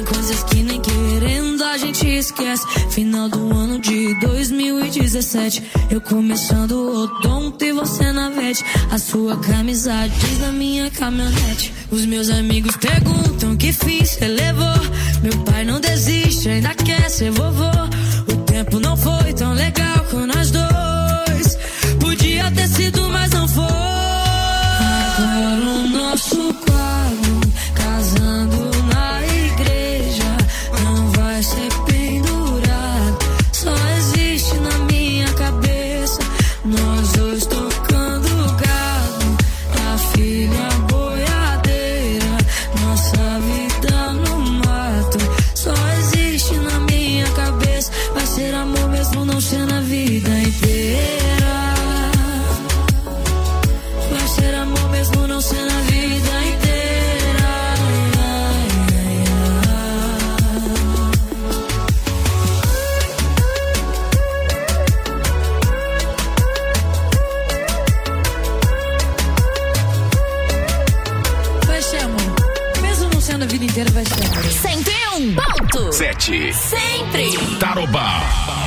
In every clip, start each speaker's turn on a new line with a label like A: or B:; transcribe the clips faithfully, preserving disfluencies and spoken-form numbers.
A: coisas que nem querendo a gente esquece. Final do ano de dois mil e dezessete, eu começando o odonto e você na vete. A sua camisa diz na minha caminhonete. Os meus amigos perguntam que fiz, você levou. Meu pai não desiste, ainda quer ser vovô. O tempo não foi tão legal com nós dois. Podia ter sido, mas não foi. Agora o nosso quadro, casando na igreja, não vai ser pendurado, só existe na minha cabeça. Nós dois tocando gado, a filha boiadeira, nossa vida no mato, só existe na minha cabeça. Vai ser amor mesmo não sendo a vida inteira. Vai ser amor mesmo não sendo a vida inteira. Vai ser amor mesmo não sendo a vida inteira. Vai ser amor.
B: cento e um ponto
C: sete.
B: Sempre
C: Tarobá.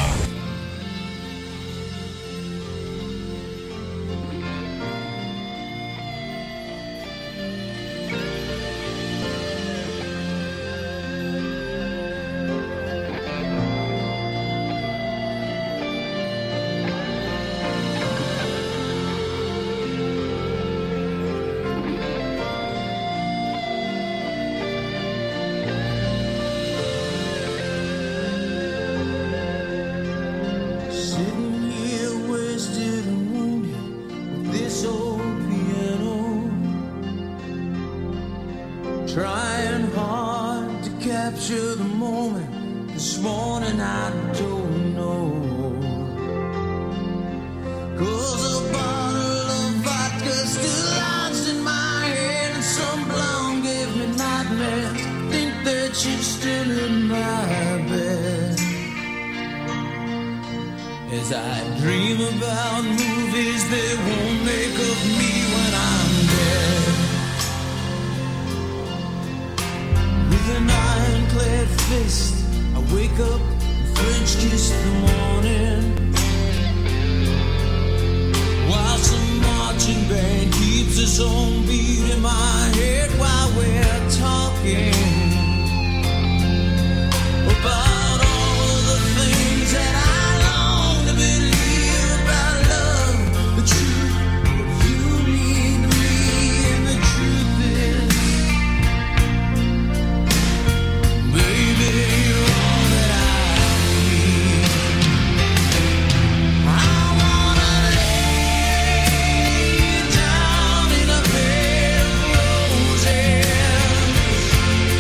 D: Trying hard to capture the moment. This morning I don't know. 'Cause a bottle of vodka still lies in my head, and some blonde gave me nightmares. Think that she's still in my bed. As I dream about movies they won't make of me when I'm dead. With an ironclad fist, I wake up and French kiss the morning, while some marching band keeps its own beat in my head while we're talking about all of the things that I long to believe about love, the truth that you mean to me, and the truth is, baby, you're all that I need. I wanna lay down in a bed of roses.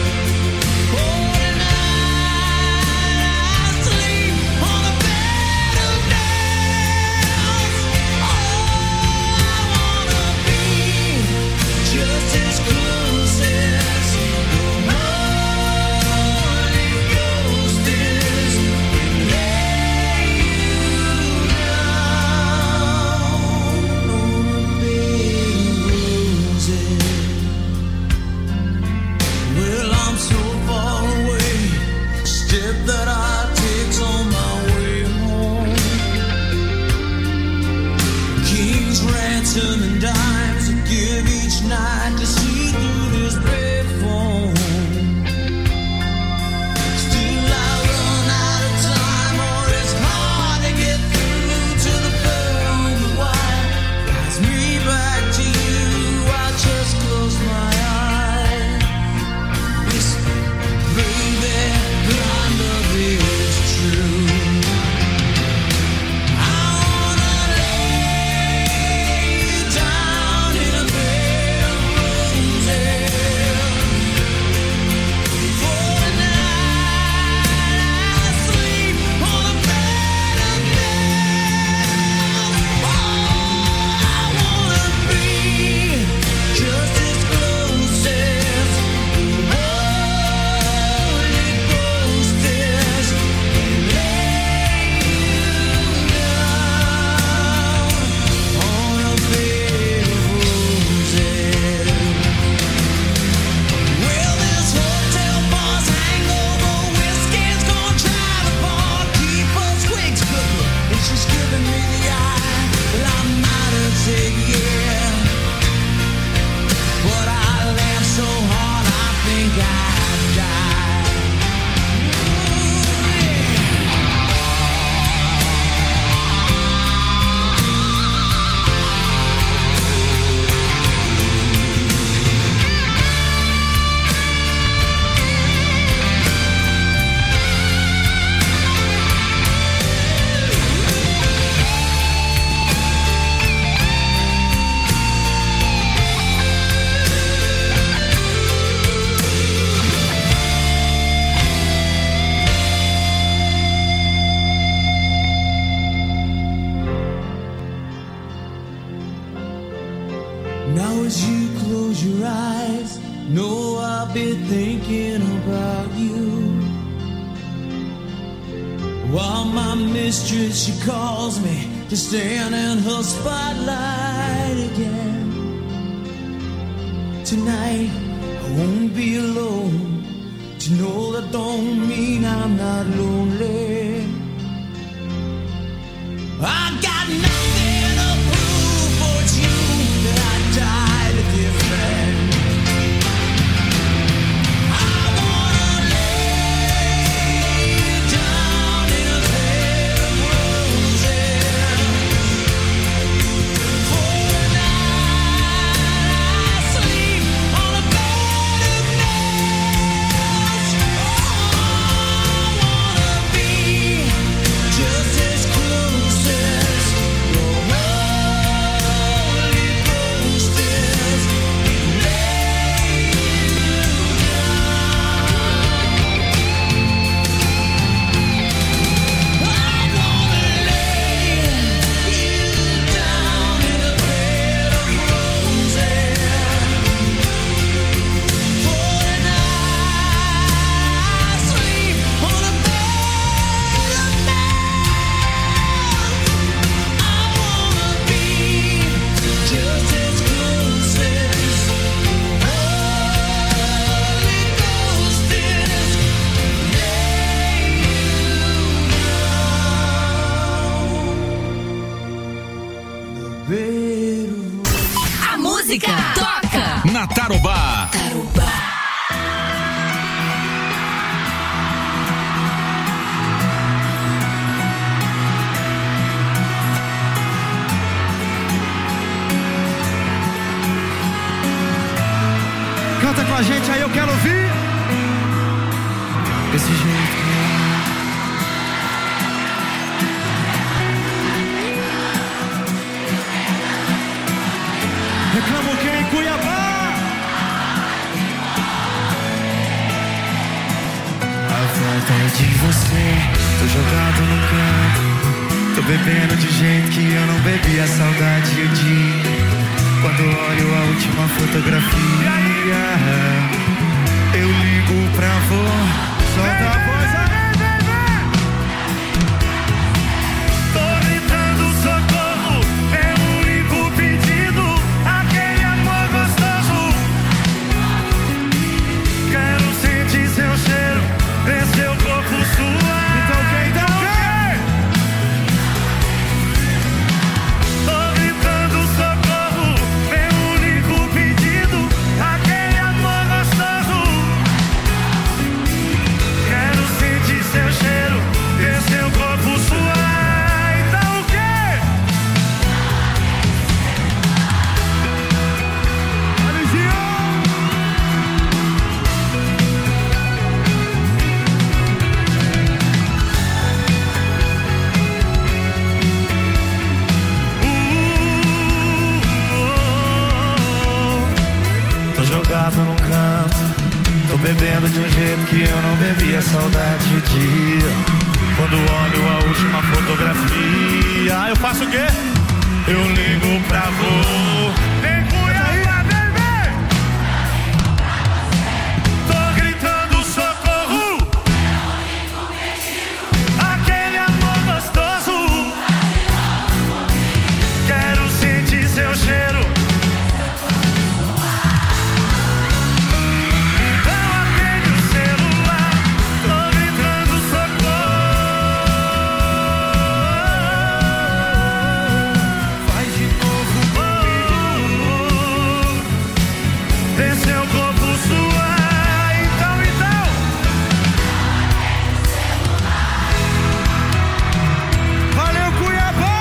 D: Now as you close your eyes, know I'll be thinking about you. While my mistress, she calls me to stand in her spotlight again. Tonight I won't be alone. To know that don't mean I'm not lonely. I got nothing to prove, for it's you that I died to defend. I wanna lay you down in a bed of roses. For the night I sleep on a bed of nails. Oh, I wanna be just as close as your Holy Ghost is. Lay you down. I wanna lay you down in a bed of roses. For the night I sleep on a bed of nails. I wanna be just as close as Holy Ghost is. Lay you down. Bed of
B: A música toca.
C: Na Tarobá.
B: Tarobá.
E: Canta com a gente aí, eu quero ouvir. Desse jeito. Reclamo quem em Cuiabá. A falta é de você. Tô jogado no canto. Tô bebendo de jeito que eu não bebi. A saudade e o dia. Quando olho a última fotografia, eu ligo pra vô. Solta a voz aí, bebê. Tô gritando socorro, é o único pedido. Aquele amor gostoso. Quero sentir seu cheiro, ver seu corpo suar. Então quem dá o quê? Tô gritando socorro, é o único pedido. Aquele amor gostoso. Quero sentir seu cheiro, ver seu corpo suar. Então o quê? Alizinho! Tô jogado num canto, tô bebendo de um jeito que eu não bebi. A saudade de dia, quando olho a última fotografia, eu faço o quê? Eu ligo pra vô. Vem Cuiabá, bebê! Tô gritando socorro, aquele amor gostoso. Quero sentir seu cheiro. Então atende o celular. Tô gritando socorro. Faz de novo, oh, vê seu corpo suar. Então, então. Valeu, Cuiabá!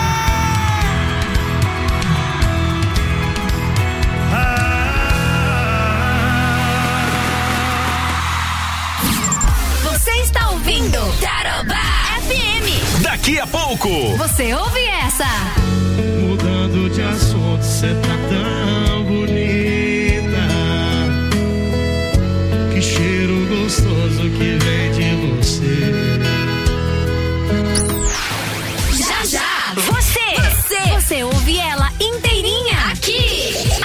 B: Você está ouvindo Tarobá F M.
C: Daqui a pouco.
B: Você ouve essa?
E: Mudando de assunto, cê tá tão bonita. Que cheiro gostoso que vem de você.
B: Já já. Você. Você. Você ouve ela inteirinha aqui.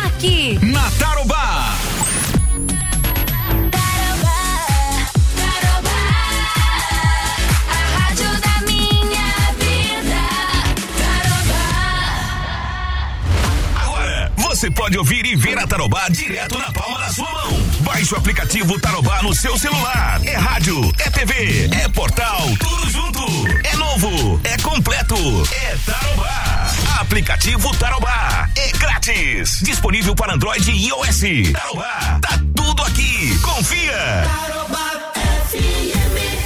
C: você pode ouvir e ver a Tarobá direto na palma da sua mão. Baixe o aplicativo Tarobá no seu celular. É rádio, é T V, é portal, tudo junto. É novo, é completo, é Tarobá. Aplicativo Tarobá, é grátis. Disponível para Android e iOS. Tarobá, tá tudo aqui. Confia. Tarobá F M.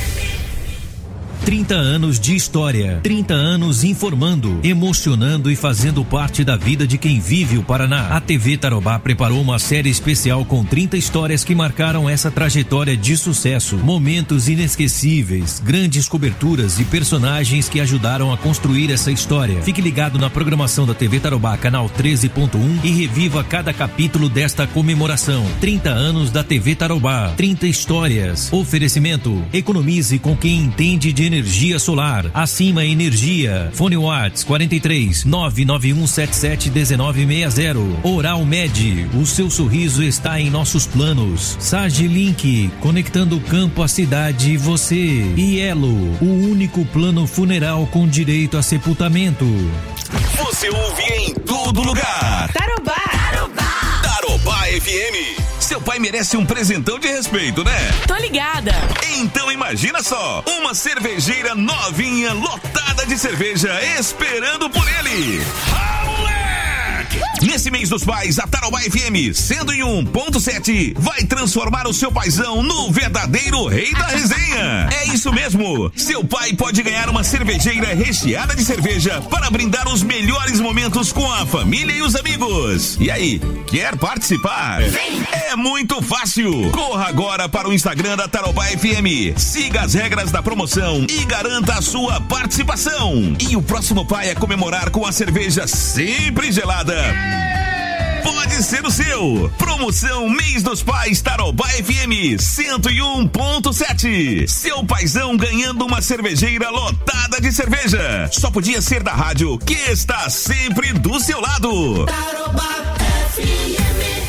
F: trinta anos de história, trinta anos informando, emocionando e fazendo parte da vida de quem vive o Paraná. A T V Tarobá preparou uma série especial com trinta histórias que marcaram essa trajetória de sucesso, momentos inesquecíveis, grandes coberturas e personagens que ajudaram a construir essa história. Fique ligado na programação da T V Tarobá, canal treze ponto um, e reviva cada capítulo desta comemoração. trinta anos da T V Tarobá, trinta histórias. Oferecimento: economize com quem entende de energia solar. Acima Energia. Fone Whats quarenta e três, nove nove um sete sete um nove seis zero. Oral Med. O seu sorriso está em nossos planos. Sage Link. Conectando o campo, a cidade e você. E Elo. O único plano funeral com direito a sepultamento.
C: Você ouve em todo lugar.
B: Tarobá. Tarobá.
C: Tarobá F M. Seu pai merece um presentão de respeito, né?
B: Tô ligada.
C: Então imagina só, uma cervejeira novinha, lotada de cerveja, esperando por ele. Ah, moleque! Nesse mês dos pais, a Tarobá F M cento e um ponto sete vai transformar o seu paizão no verdadeiro rei da resenha. É isso mesmo. Seu pai pode ganhar uma cervejeira recheada de cerveja para brindar os melhores momentos com a família e os amigos. E aí, quer participar? É muito fácil. Corra agora para o Instagram da Tarobá F M. Siga as regras da promoção e garanta a sua participação. E o próximo pai a comemorar com a cerveja sempre gelada pode ser o seu. Promoção Mês dos Pais Tarobá F M cento e um ponto sete. Seu paizão ganhando uma cervejeira lotada de cerveja. Só podia ser da rádio que está sempre do seu lado. Tarobá F M.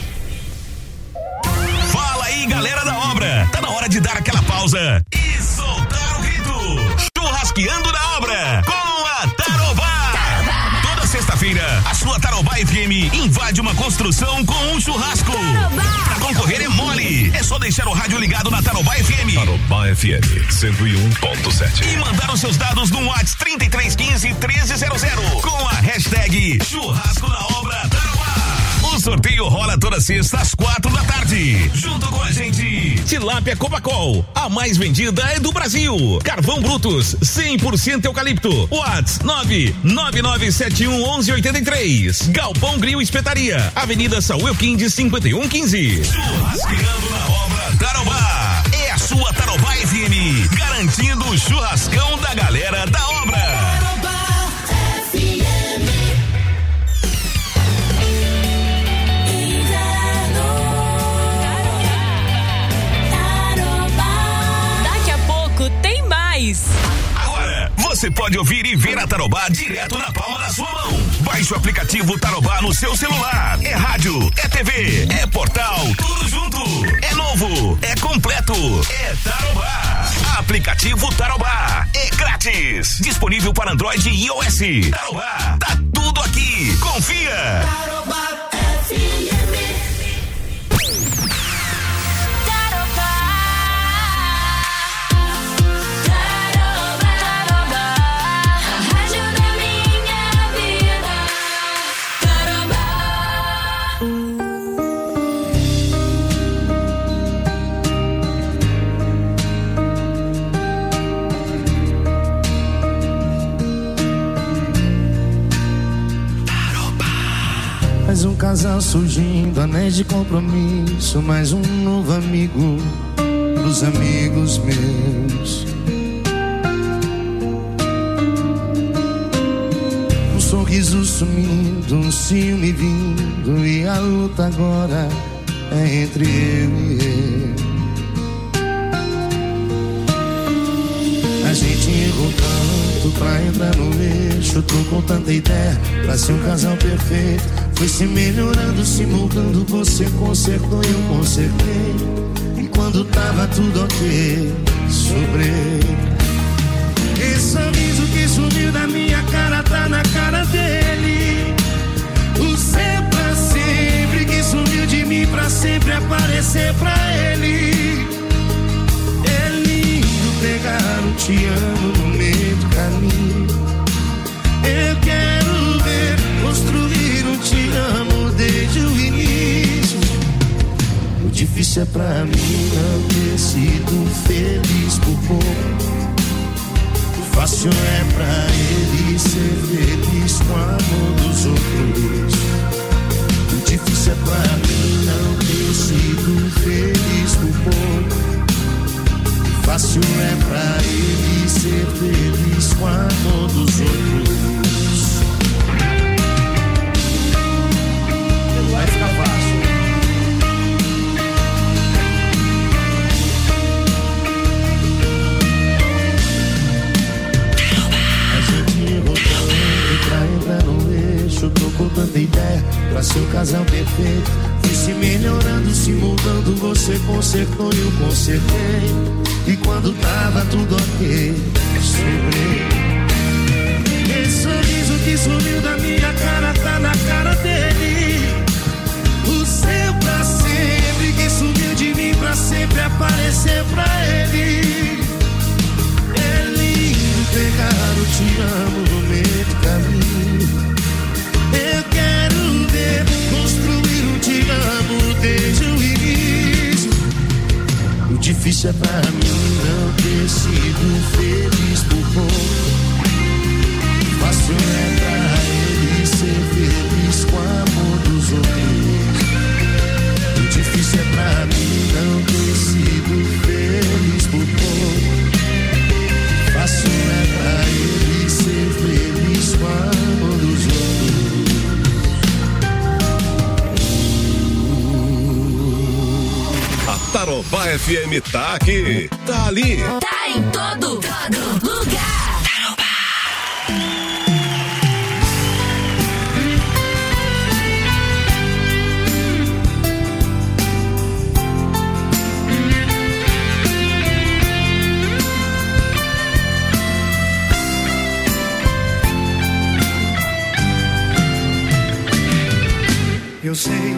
C: Fala aí, galera da obra. Tá na hora de dar aquela pausa e soltar o grito. Churrasqueando na obra com a Tarobá. Sexta-feira, a sua Tarobá F M invade uma construção com um churrasco. Tarobá. Pra concorrer é mole. É só deixar o rádio ligado na Tarobá F M.
G: Tarobá F M cento e um ponto sete.
C: E mandar os seus dados no WhatsApp trinta e três quinze, treze zero zero com a hashtag Churrasco na Obra Tarobá. O sorteio rola toda sexta às quatro da tarde. Junto com a gente, Tilápia Copacol, a mais vendida é do Brasil. Carvão Brutus, cem por cento eucalipto. Whats nove nove nove sete um um um oito três. Galpão Grill Espetaria, Avenida Saúl Quindes cinquenta e um quinze. Churrasqueando na Obra Tarobá. É a sua Tarobá F M, garantindo o churrascão da galera da obra. Tarobá F M.
B: Daqui a pouco tem mais.
C: Agora, você pode ouvir e ver a Tarobá direto na palma da sua mão. Baixe o aplicativo Tarobá no seu celular. É rádio, é T V, é portal, tudo junto. É novo, é completo, é Tarobá. Aplicativo Tarobá, é grátis. Disponível para Android e iOS. Tarobá, tá tudo aqui. Confia. Tarobá F M.
H: Mais um casal surgindo, anéis de compromisso, mais um novo amigo dos amigos meus. Um sorriso sumindo, um ciúme vindo, e a luta agora é entre eu e eu. A gente errou tanto pra entrar no eixo, tô com tanta ideia pra ser um casal perfeito. Foi se melhorando, se moldando, você consertou e eu consertei. E quando tava tudo ok, sobrei. Esse sorriso que sumiu da minha cara tá na cara dele. O céu pra aparecer pra ele. É lindo pegar um te amo no meio do caminho. Eu quero ver construir um te amo desde o início. O difícil é pra mim não ter sido feliz por pouco. O fácil é pra ele ser feliz com o amor dos outros. O difícil é pra mim não ter sido feliz por pouco. O fácil é pra ele ser feliz com o amor dos outros. Vai ficar fácil. Pra entrar no eixo, tô com tanta ideia pra ser o casal perfeito. Fui se melhorando, se mudando, você consertou e eu consertei. E quando tava tudo ok, sobrei. Esse sorriso que sumiu da minha cara tá na cara dele. O seu pra sempre que sumiu de mim pra sempre aparecer pra ele. É lindo pegar o te amo no meio do caminho. Eu quero ver construir um te amo desde o início. O difícil é pra mim não ter sido feliz por pouco. Fácil é pra ele ser feliz com o amor dos outros. O difícil é pra mim não ter sido feliz por pouco. Fácil é pra ele ser feliz com o amor dos
G: outros. A Tarobá F M tá aqui, tá ali.
B: Tá em todo, todo lugar. Tarobá.
E: Eu sei,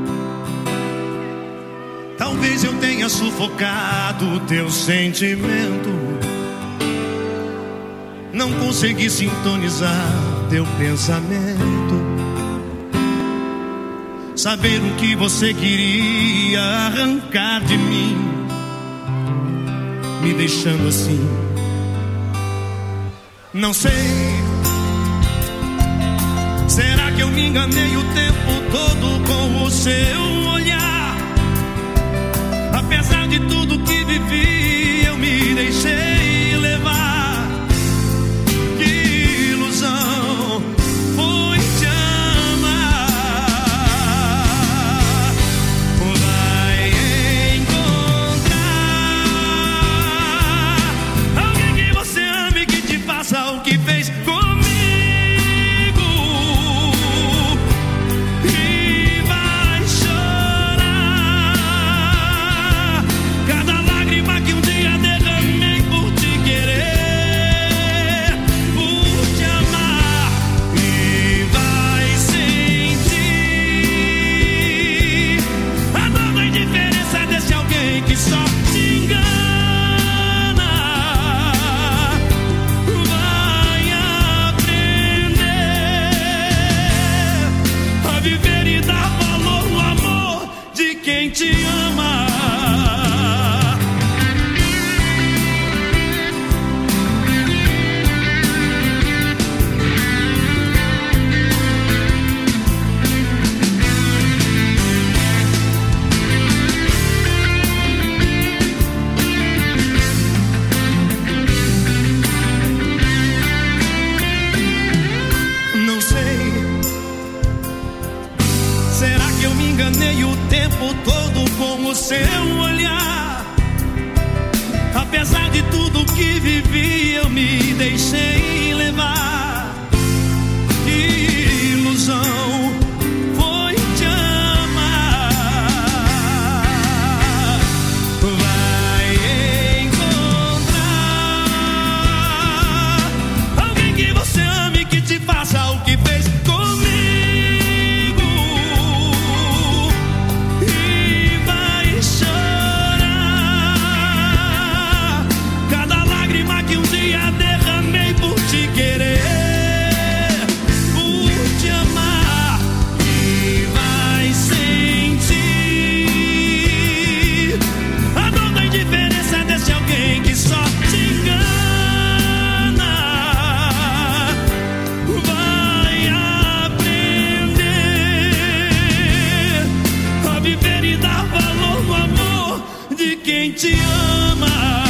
E: talvez eu tenha sufocado o teu sentimento. Não consegui sintonizar teu pensamento. Saber o que você queria arrancar de mim, me deixando assim. Não sei. Será que eu me enganei o tempo todo com o seu olhar? Apesar de tudo que vivi, eu me deixei levar. Que ilusão foi te amar. Vai encontrar alguém que você ame, que te faça o que fez comigo. Te ama. Não sei. Será que eu me enganei o tempo todo com o seu olhar? Apesar de tudo que vivi, eu me deixei levar. Que ilusão foi te amar. Vai encontrar alguém que você ame, que te faça o que fez comigo. E vai
I: quem te ama.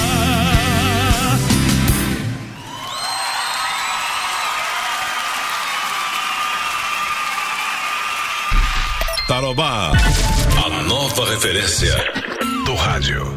G: Tarobá, a nova referência do rádio.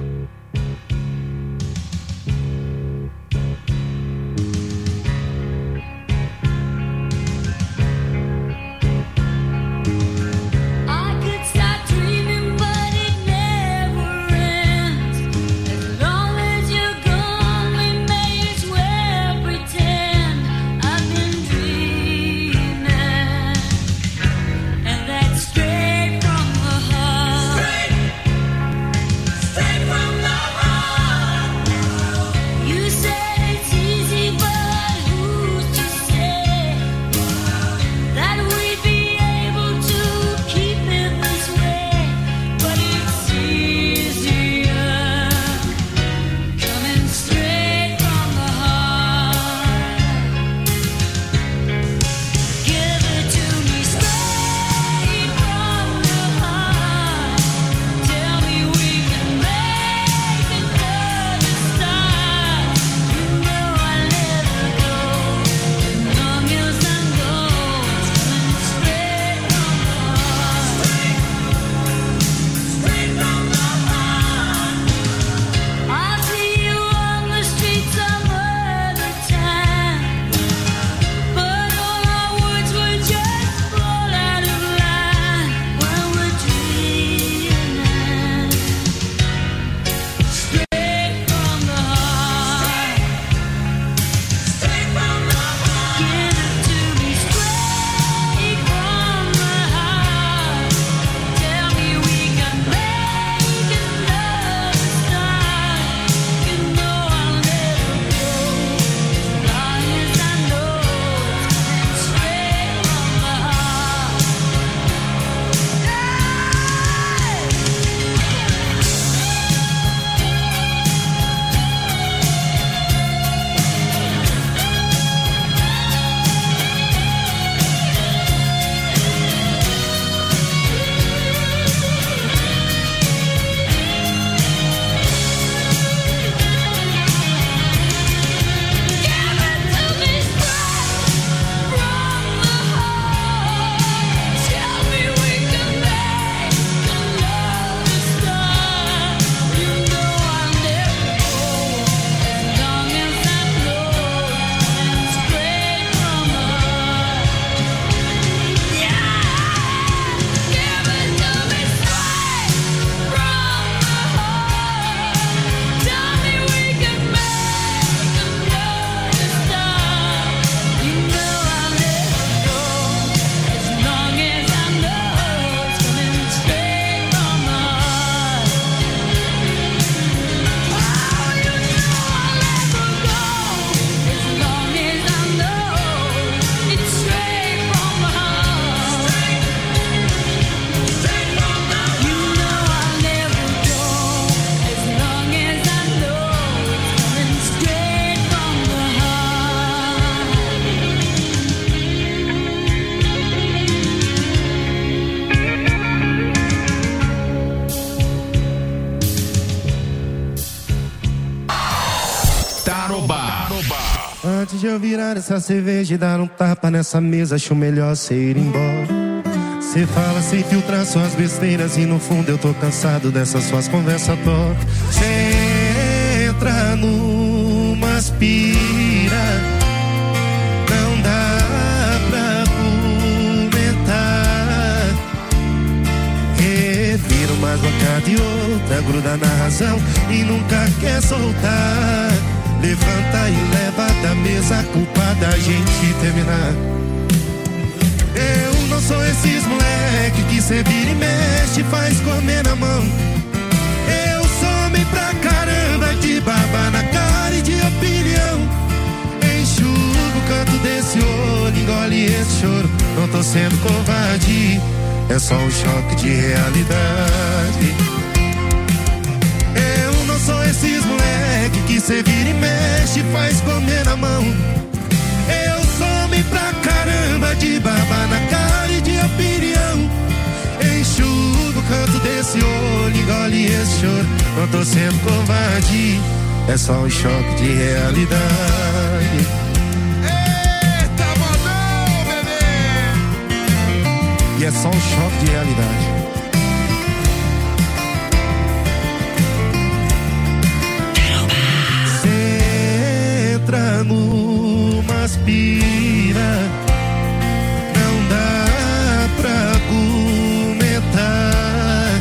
H: Antes de eu virar essa cerveja e dar um tapa nessa mesa, acho melhor cê ir embora. Cê fala sem filtrar suas besteiras e no fundo eu tô cansado dessas suas conversas tortas. Cê entra numa aspira, não dá pra argumentar. Revira mais uma cara e outra, gruda na razão e nunca quer soltar. Levanta e leva da mesa a culpa da gente terminar. Eu não sou esses moleque que cê vira e mexe, faz comer na mão. Eu sou homem pra caramba, de baba na cara e de opinião. Enxugo o canto desse olho, engole esse choro. Não tô sendo covarde, é só um choque de realidade. Eu não sou esses moleque que cê vira e mexe, faz comer na mão. Eu sou homem pra caramba, de baba na cara e de opinião. Enxugo o canto desse desse olho, engole esse choro. Não tô sendo covarde, é só um choque de realidade.
J: Eita, modão, bebê!
H: E é só um choque de realidade. Cê entra numa aspira, não dá pra argumentar.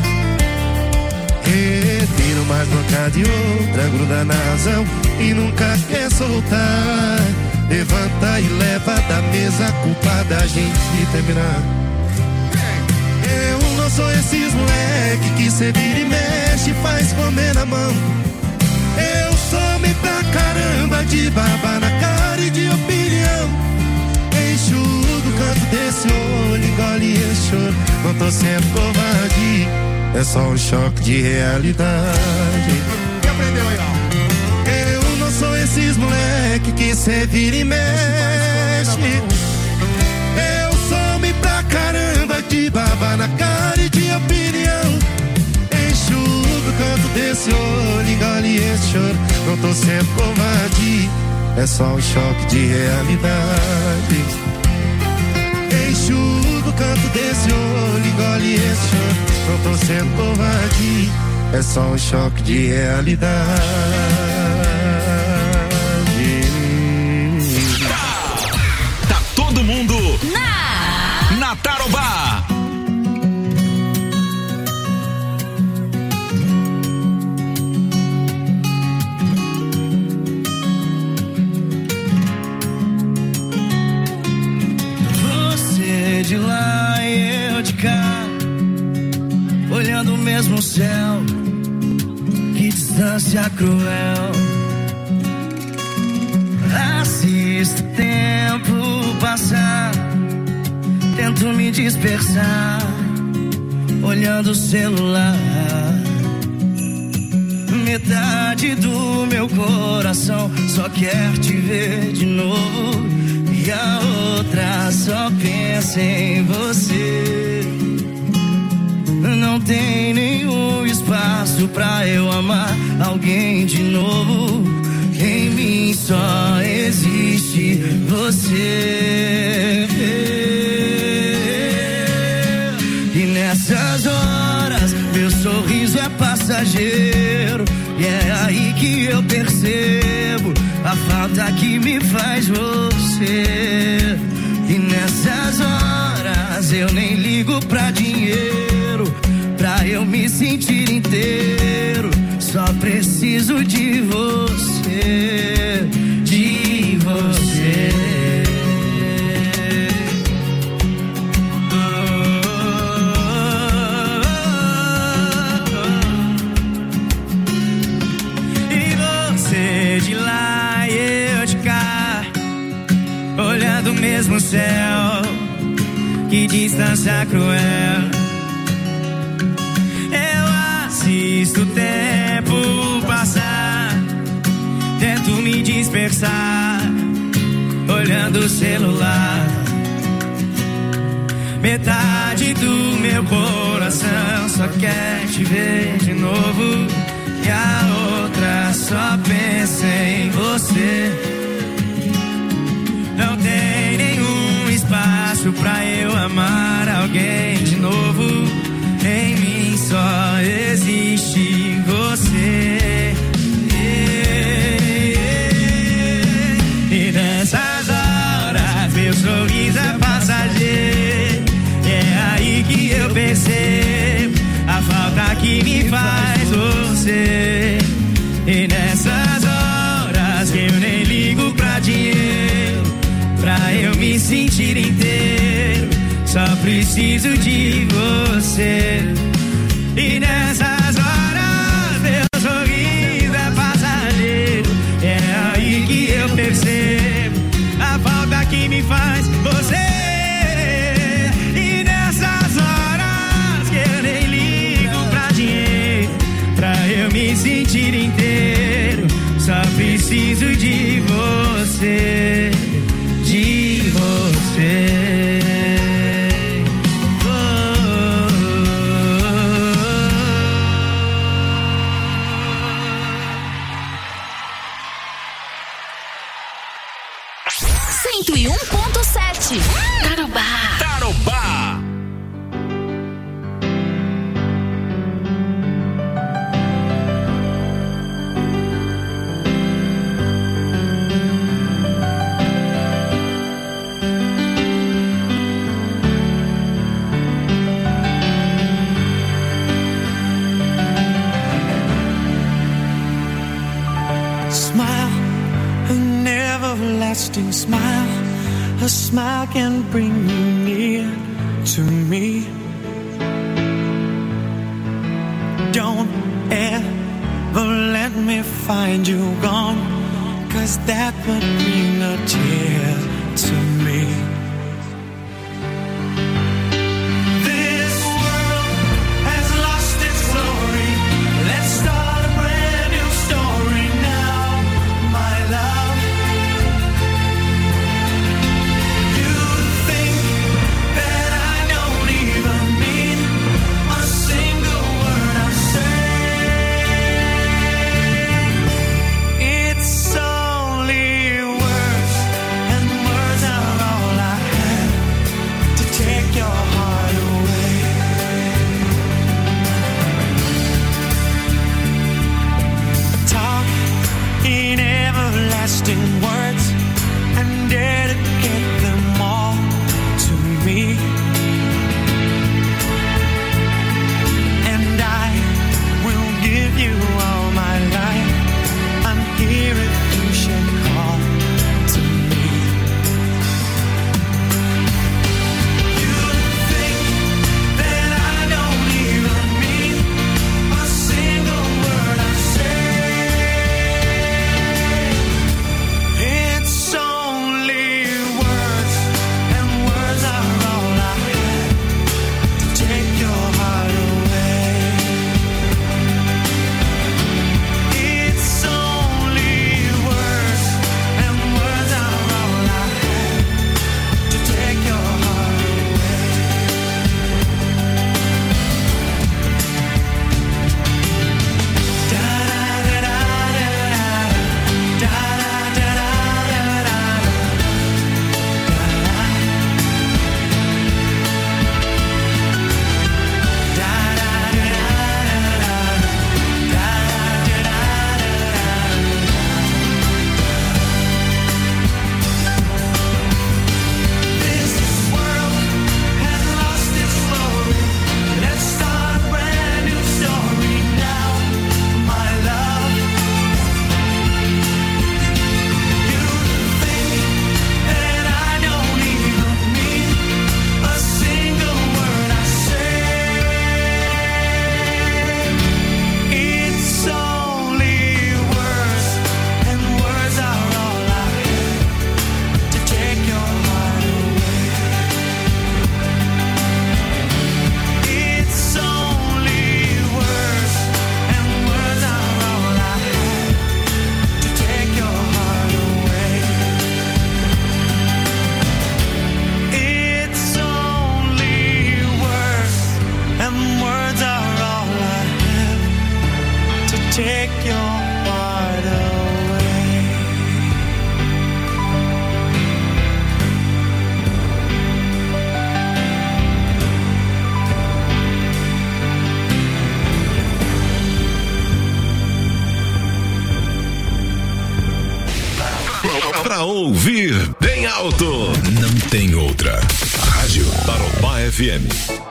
H: Retiro mais boca de outra, gruda na razão e nunca quer soltar. Levanta e leva da mesa a culpa da gente terminar. Eu não sou esses moleque que cê vira e mexe, faz comer na mão. Eu sou meio pra caramba de baba na cara e de opinião. Enxugo o canto desse olho, engole esse choro. Não tô sendo covarde, é só um choque de realidade.
J: Quem aprendeu aí, ó?
H: Eu não sou esses moleque que cê vira e mexe. Eu sou meio pra caramba de baba na cara e de opinião. Enxugo o canto desse olho, engole esse choro. Não tô sendo covarde, é só um choque de realidade. Enxugo o canto desse olho, engole esse choro. Não tô sendo covarde, é só um choque de realidade.
C: Tá, tá todo mundo na, na Tarobá.
K: De lá e eu de cá, olhando o mesmo céu, que distância cruel. Assisto o tempo passar, tento me dispersar, olhando o celular. Metade do meu coração só quer te ver de novo, e a outra só pensa em você. Não tem nenhum espaço pra eu amar alguém de novo. Em mim só existe você. E nessas horas meu sorriso é passageiro, e é aí que eu percebo a falta que me faz você. E nessas horas eu nem ligo pra dinheiro, pra eu me sentir inteiro. Só preciso de você, de você. Mesmo céu, que distância cruel. Eu assisto o tempo passar, tento me dispersar, olhando o celular. Metade do meu coração só quer te ver de novo, e a outra só pensa em você. Não tem nenhum espaço pra eu amar alguém de novo. Em mim só existe você. E nessas horas meu sorriso é passageiro, e é aí que eu percebo a falta que me faz você. E nessas horas eu nem ligo pra dinheiro, pra eu me sentir inteiro, só preciso de você. E nessas horas meu sorriso é passageiro, é aí que eu percebo a falta que me faz você. E nessas horas que eu nem ligo pra dinheiro, pra eu me sentir inteiro, só preciso de você. De você. Oh, oh, oh.
L: everlasting smile. A smile can bring you near to me. Don't ever let me find you gone, 'cause that would bring a tear to me. This world has lost its glory. Let's start a brand new story now, my love. You think that I don't even mean a single word I say. It's only words, and words are all I have to take your heart away. Talk in everlasting words and dedicate them all to me. And I will give you all my life. I'm here if you should call to me. You think that I don't even mean a single word I say. It's only words, and words are all I have to take your heart away. It's only words, and words are all I have to take your heart away. Da da da da da da da da da da. This world has lost its glory. Let's start a brand new story now, my love. You think that I don't even mean a single word I say. It's only words, and words are all I have to take your heart away. It's only words, and words are all I have to take your heart away. It's only words, and words are all I have to take your heart away.
G: Pra ouvir bem alto, não tem outra. Rádio Tarobá F M.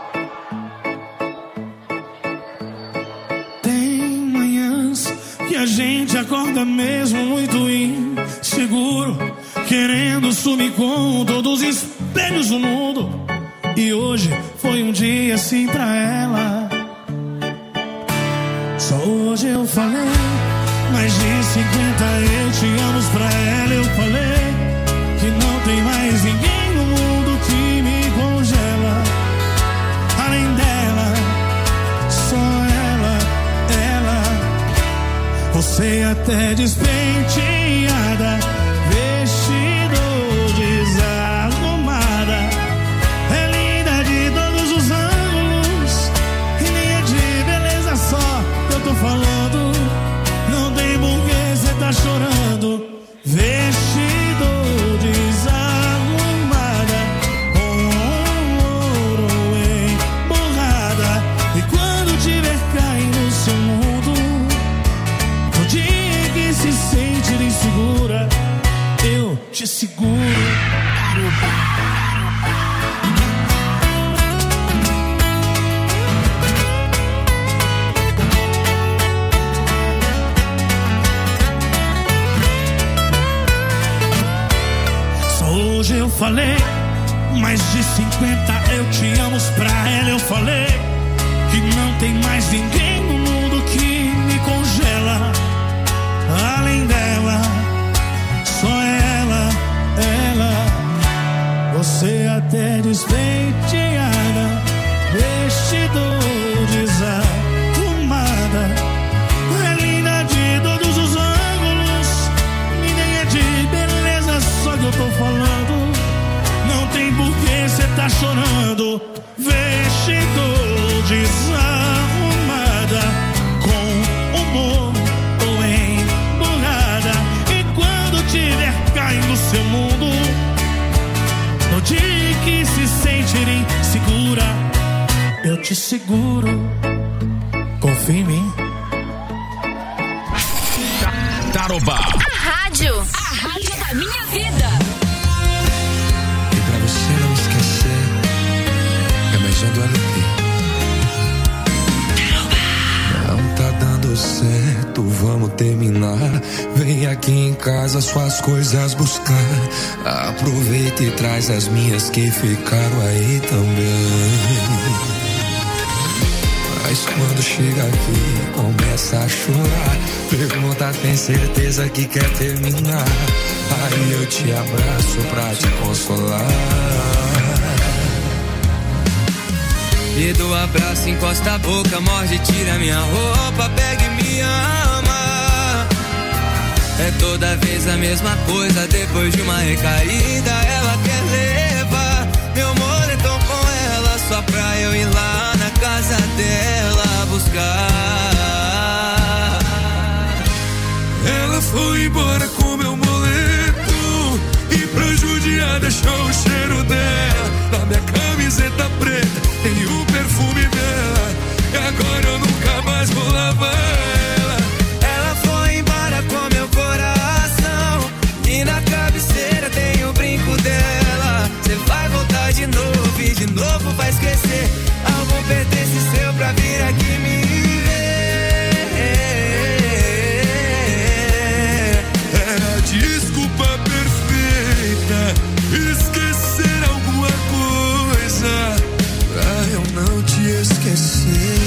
E: Tem manhãs que a gente acorda mesmo muito inseguro, querendo sumir com todos os espelhos do mundo. E hoje foi um dia assim pra ela. Só hoje eu falei mais de cinquenta eu te amo pra ela. Eu falei que não tem mais ninguém no mundo que me congela. Além dela, só ela, ela. Você até despenteada, vestido desarrumada, é linda de todos os ângulos, e nem é de beleza só eu tô falando. Não tem porquê cê tá chorando. Vestido desarrumada, com ouro emborrada, e quando tiver caindo no seu mundo, no dia que se sente
I: falei mais de cinquenta eu te amo pra ela. Eu falei que não tem mais ninguém no mundo que me congela. Além dela, só ela, ela. Você até despenteada, vestido desarrumada, é linda de todos os ângulos, ninguém é de beleza, só que eu tô falando. Não tem porquê cê tá chorando. Vestido desarrumada, com humor ou emburrada. E quando tiver caindo seu mundo, no dia que se sentir insegura, eu te seguro. Confia em mim.
C: Tarobá.
B: A rádio. A rádio da minha vida.
M: E pra você não esquecer, é mais um do L P. Não tá dando certo, vamos terminar. Vem aqui em casa suas coisas buscar. Aproveita e traz as minhas que ficaram aí também. Mas quando chega aqui, começa a chorar. Pergunta, tem certeza que quer terminar? Aí eu te abraço pra te consolar.
K: E do abraço encosta a boca, morde, tira minha roupa, pega e me ama. É toda vez a mesma coisa, depois de uma recaída ela quer levar meu moletom com ela, só pra eu ir lá na casa dela buscar.
M: Ela foi embora com meu moletom e pra judiar deixou o cheiro dela na minha camiseta preta, tem o perfume dela. E agora eu nunca mais vou lavar ela.
K: Ela foi embora com meu coração e na cabeceira tem o brinco dela. Cê vai voltar de novo e de novo vai esquecer algum pertence seu pra vir aqui me
M: desculpa perfeita, esquecer alguma coisa pra eu não te esquecer.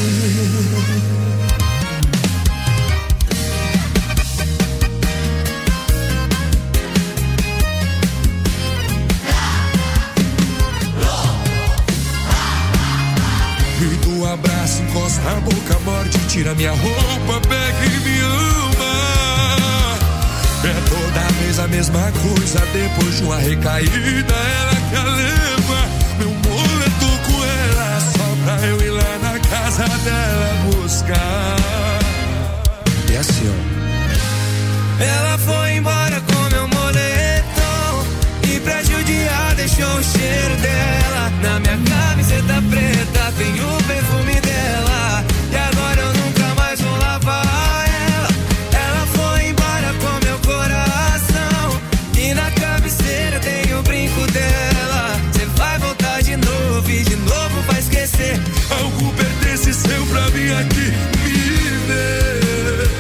M: E do abraço encosta a boca, morde, tira minha roupa, pega e me ama. É toda vez a mesma coisa, depois de uma recaída ela quer levar meu moletom com ela, só pra eu ir lá na casa dela buscar. E assim ó,
K: ela foi embora com meu moletom e pra judiar deixou o cheiro dela na minha camiseta preta, tem o perfume dela. E agora eu nunca mais vou lavar ela. Ela foi embora com meu coração e na cabeceira tem o brinco dela. Cê vai voltar de novo e de novo vai esquecer
M: algo pertence seu pra mim aqui me ver.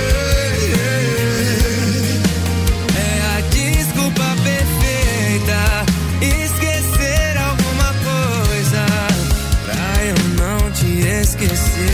K: É a desculpa perfeita, esquecer alguma coisa pra eu não te esquecer.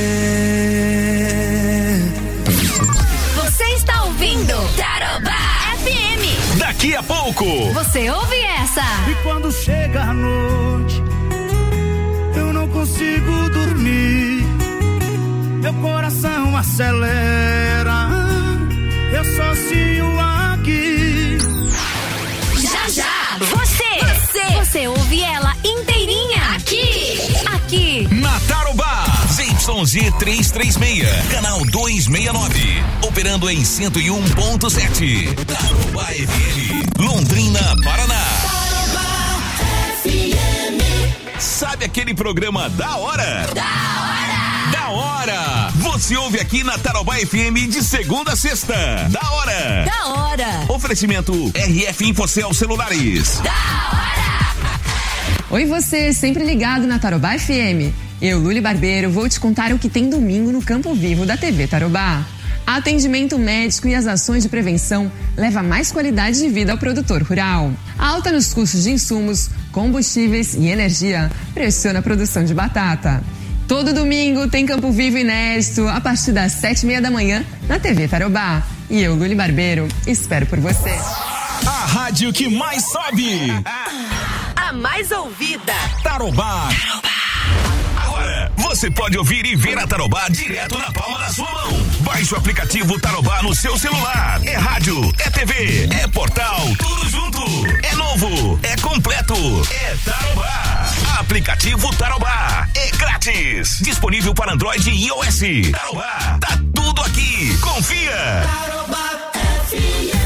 B: Você está ouvindo Tarobá F M.
C: Daqui a pouco
B: você ouve essa.
I: E quando chega a noite, eu não consigo dormir, meu coração acelera, eu sozinho aqui.
B: Já já, você, você, você ouve ela inteirinha aqui, aqui
C: na Tarobá. Z Y Z trezentos e trinta e seis, canal duzentos e sessenta e nove, operando em cento e um ponto sete. Tarobá F M, Londrina, Paraná. Tarobá F M. Sabe aquele programa da hora?
B: Da hora!
C: Da hora! Você ouve aqui na Tarobá F M de segunda a sexta. Da hora!
B: Da hora!
C: Oferecimento R F Infocel Celulares.
B: Da hora!
N: Oi você, sempre ligado na Tarobá F M. Eu, Luli Barbeiro, vou te contar o que tem domingo no Campo Vivo da T V Tarobá. Atendimento médico e as ações de prevenção levam mais qualidade de vida ao produtor rural. A alta nos custos de insumos, combustíveis e energia pressiona a produção de batata. Todo domingo tem Campo Vivo inédito a partir das sete e meia da manhã na T V Tarobá. E eu, Luli Barbeiro, espero por você.
O: A rádio que mais sobe.
B: A mais ouvida.
O: Tarobá.
C: Agora, você pode ouvir e ver a Tarobá direto na palma da sua mão. Baixe o aplicativo Tarobá no seu celular. É rádio, é T V, é portal, tudo junto. É novo, é completo, é Tarobá. Aplicativo Tarobá. É grátis. Disponível para Android e iOS. Tarobá. Tá tudo aqui. Confia.
D: Tarobá F M.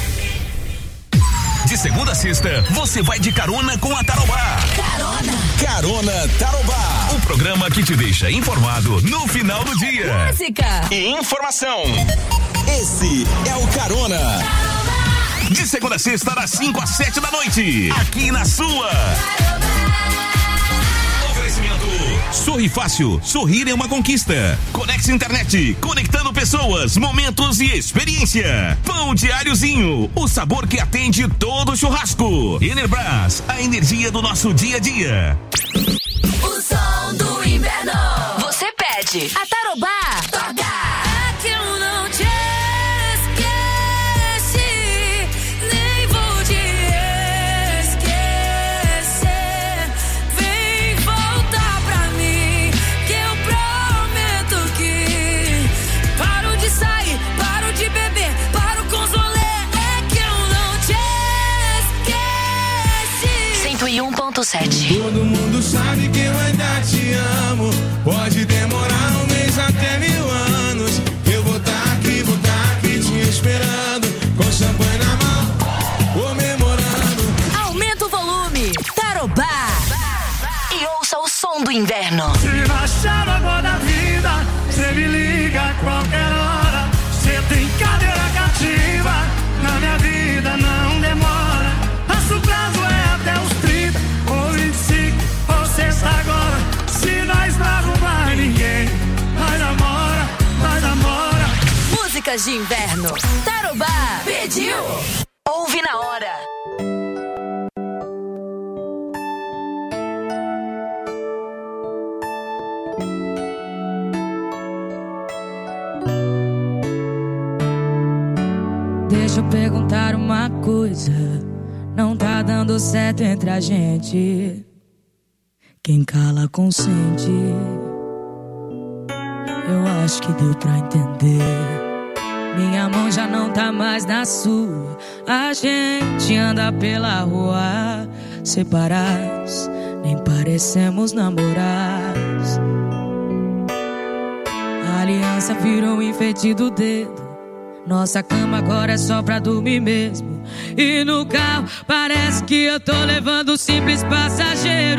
C: De segunda a sexta, você vai de carona com a Tarobá.
B: Carona.
O: Carona Tarobá.
C: O programa que te deixa informado no final do dia.
B: Música.
O: E informação. Esse é o Carona.
B: Tarobá.
C: De segunda a sexta, das cinco às sete da noite. Aqui na sua. Oferecimento. Sorri Fácil. Sorrir é uma conquista. Conex Internet. Conectando pessoas, momentos e experiência. Pão Diáriozinho. O sabor que atende todo churrasco. Enerbras. A energia do nosso dia a dia.
B: O som do inverno. Você pede. A Tarobá. Toca.
A: É que eu não te esqueci, nem vou te esquecer. Vem voltar pra mim, que eu prometo que paro de sair, paro de beber, paro com os rolê. É que eu não te esqueci.
B: cento e um ponto sete.
H: Todo mundo sabe que eu ainda te amo. Pode demorar um mês até mil anos. Eu vou tá aqui, vou tá aqui te esperando, com champanhe na mão, comemorando.
B: Aumenta o volume. Tarobá. E ouça o som do inverno.
I: Se baixar água da vida, cê me liga a qualquer hora. Cê tem cadeira cativa, na minha vida não demora. Nosso prazo é até os trinta, ou vinte e cinco, ou sexta agora. Se nós não arrumar ninguém, nós namora, nós namora.
B: Músicas de inverno. Tarobá. Pediu. Ouve na hora.
A: Deixa eu perguntar uma coisa. Não tá dando certo entre a gente. Quem cala consente. Eu acho que deu pra entender. Minha mão já não tá mais na sua. A gente anda pela rua separados, nem parecemos namorados. A aliança virou um enfeite do dedo. Nossa cama agora é só pra dormir mesmo. E no carro parece que eu tô levando um simples passageiro.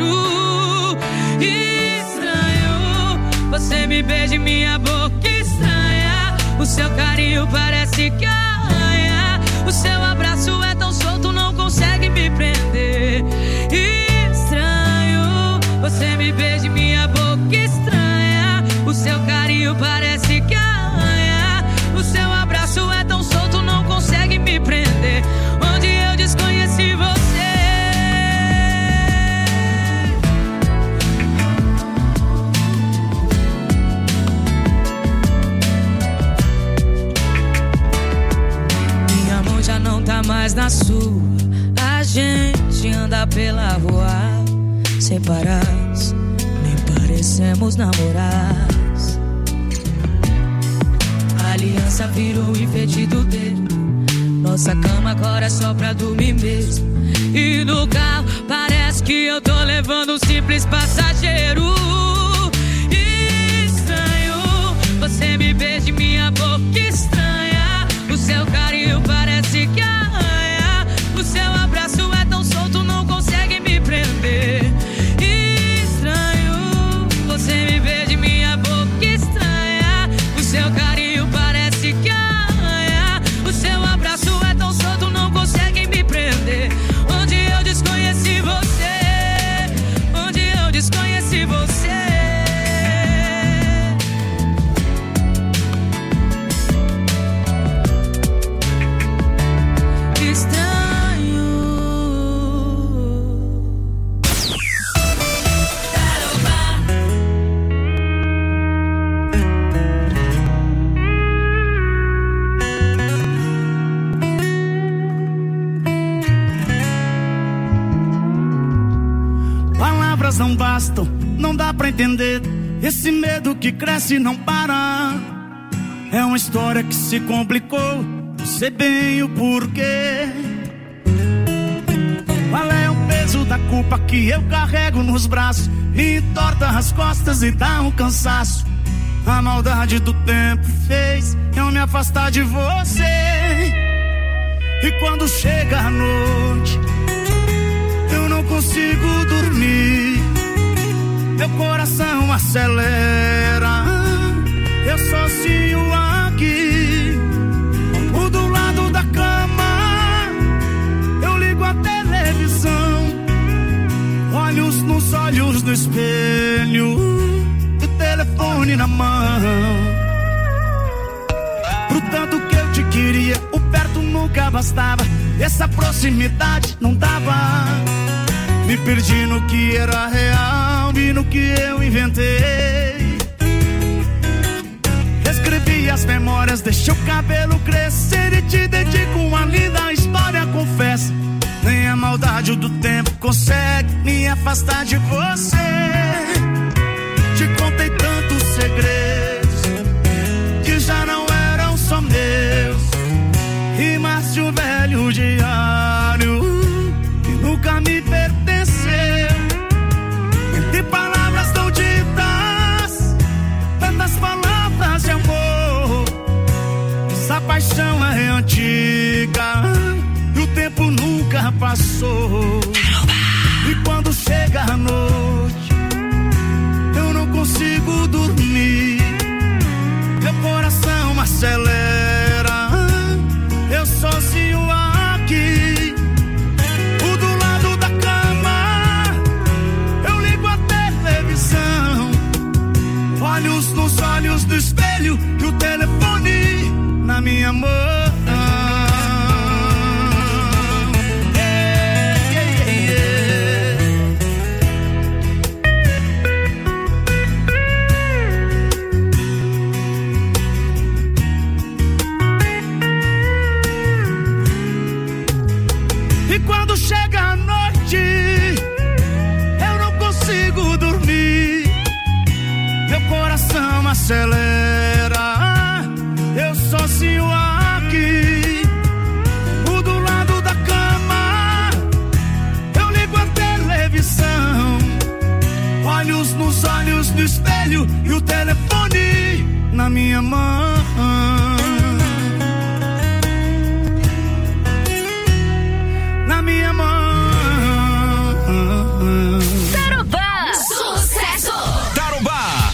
A: Estranho, você me beija em minha boca estranha. O seu carinho parece que arranha. O seu abraço é tão solto, não consegue me prender. Estranho, você me beija em minha boca estranha. O seu carinho parece que arranha. O seu abraço é tão solto, não consegue me prender. Onde eu desconheci você. Minha mão já não tá mais na sua. A gente anda pela rua separados, nem parecemos namorados. A aliança virou enfeite do dedo. Nossa cama agora é só pra dormir mesmo. E no carro parece que eu tô levando um simples passageiro. Estranho, você me beija em minha boca estranha. O seu carinho parece que arranha. O seu abraço é tão solto, não consegue me prender. Estranho, você me beija em minha boca estranha. O seu carinho parece que arranha. O seu abraço é tão solto, não consegue me prender. Onde eu desconheci você, onde eu desconheci você.
I: palavras não bastam, não dá pra entender. Esse medo que cresce e não para. É uma história que se complicou, não sei bem o porquê. Qual é o peso da culpa que eu carrego nos braços? Me entorta as costas e dá um cansaço. A maldade do tempo fez eu me afastar de você. E quando chega a noite, eu não consigo dormir. Meu coração acelera, eu sozinho aqui. O do lado da cama, eu ligo a televisão. Olhos nos olhos do espelho, o telefone na mão. Pro tanto que eu te queria, o perto nunca bastava. Essa proximidade não dava. Me perdi no que era real e no que eu inventei. Escrevi as memórias, deixei o cabelo crescer e te dedico uma linda história, confesso. Nem a maldade do tempo consegue me afastar de você. Te contei tantos segredos que já não eram só meus. Rimas de um velho diário que nunca me pertenceu. Entre palavras não ditas, tantas palavras de amor. Essa paixão é antiga e o tempo nunca passou. E quando chega a noite, eu não consigo dormir. Meu coração acelera, eu sozinho aqui. O do lado da cama, eu ligo a televisão. Olhos nos olhos do espelho e o telefone na minha mão. E quando chega a noite, eu não consigo dormir. Meu coração acelera, eu sozinho aqui. O do lado da cama, eu ligo a televisão. Olhos nos olhos do espelho e o telefone na minha mão. Na minha mão.
B: Tarobá. Sucesso.
C: Tarobá.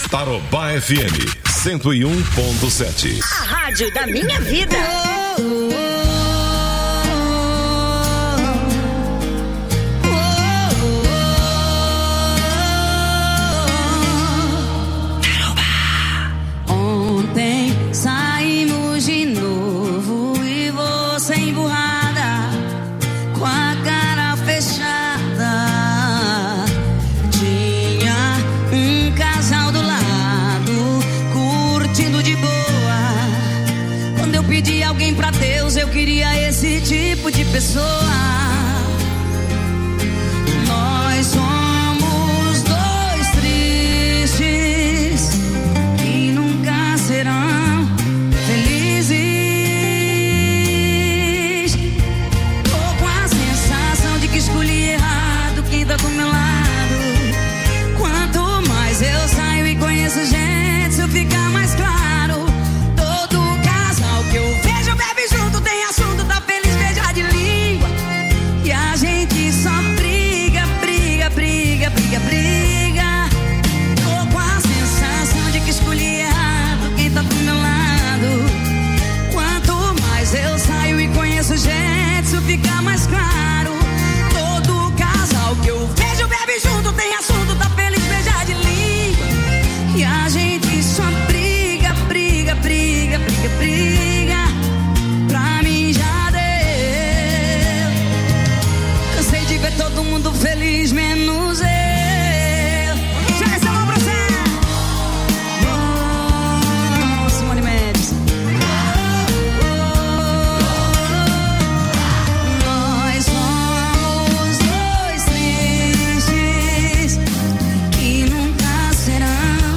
G: Tarobá F M cento e um ponto sete.
B: A rádio da minha vida.
A: Ontem saímos de novo e você emburrada, com a cara fechada. Tinha um casal do lado, curtindo de boa. Quando eu pedi alguém pra Deus, eu queria esse tipo de pessoa. Nós somos dois tristes que nunca serão felizes. Tô com a sensação de que escolhi errado quem tá do meu lado. Quanto mais eu saio e conheço gente, isso fica mais claro. Todo casal que eu vejo bebe junto, tem assunto, tá feliz, beija de língua. E a gente só briga, briga, briga, briga, briga. Tô com a sensação de que escolhi errado quem tá do meu lado. Quanto mais eu saio e conheço gente, isso fica mais claro. Todo casal que eu vejo bebe junto, tem assunto, tá feliz, beija de língua. E a gente só briga, briga, briga, briga, briga. Pra mim já deu. Cansei de ver todo mundo feliz, menos eu. Já essa é uma pra você. Oh, Simone Mendes. Nós somos dois tristes que nunca serão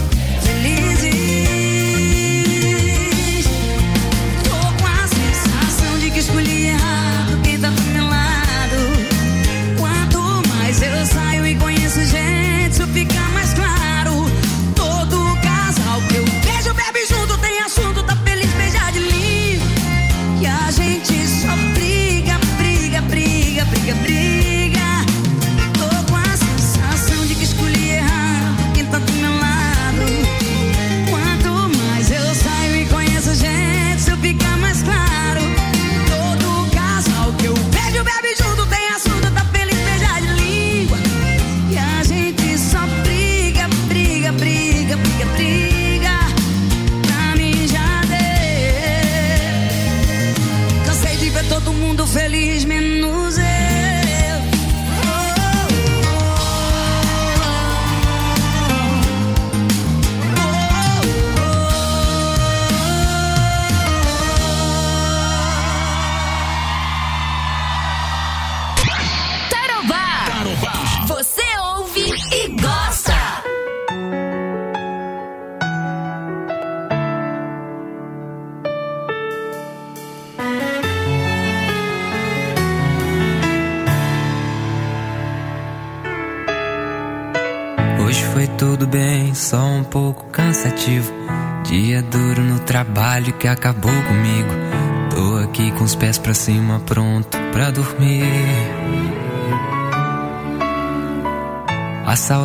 A: felizes. Tô com a sensação de que escolhi errado quem tá do meu lado. Quanto mais eu saio e conheço gente, isso fica mais claro. Todo casal que eu vejo bebe junto, tem assunto, tá feliz, beija de língua. E a gente só briga, briga, briga, briga, briga. Tô com a sensação de que escolhi errado quem tá do meu lado. Quanto mais eu saio e conheço gente, isso fica mais claro. Todo casal que eu vejo bebe junto, tem assunto, tá feliz, beija de língua. E a gente só briga, briga, briga, briga, briga. Pra mim já deu. Cansei de ver todo mundo feliz, menos eu.
B: Tarobá. Você ouve e gosta.
P: Hoje foi tudo bem, só um pouco cansativo. Dia duro no trabalho que acabou comigo. Tô aqui com os pés pra cima, pronto pra dormir. A saudade